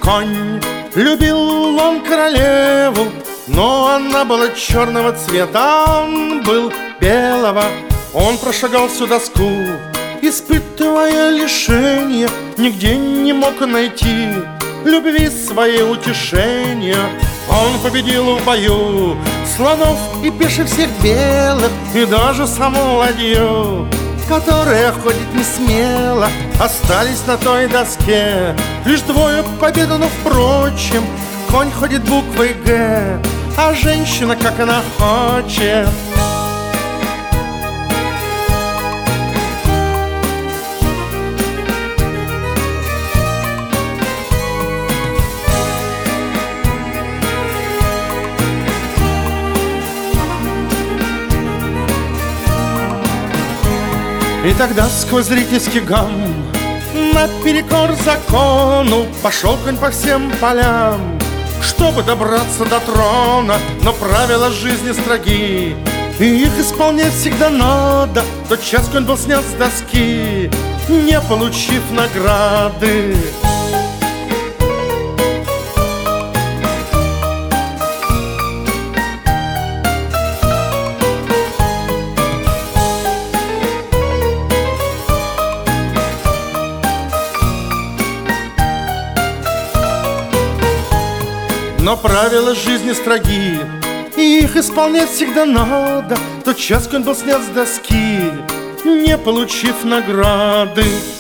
конь. Любил он королеву, но она была черного цвета, он был белого. Он прошагал всю доску, испытывая лишения, нигде не мог найти любви своей утешения. Он победил в бою слонов и пеших всех белых, и даже саму ладью, которая ходит не смело. Остались на той доске лишь двое победы, но впрочем конь ходит буквой «Г», а женщина, как она хочет. И тогда сквозь зрительский гам, наперекор закону, пошел конь по всем полям, чтобы добраться до трона. Но правила жизни строги, и их исполнять всегда надо. Тот час конь был снят с доски, не получив награды. Но правила жизни строги, и их исполнять всегда надо. Тот час конь был снят с доски, не получив награды.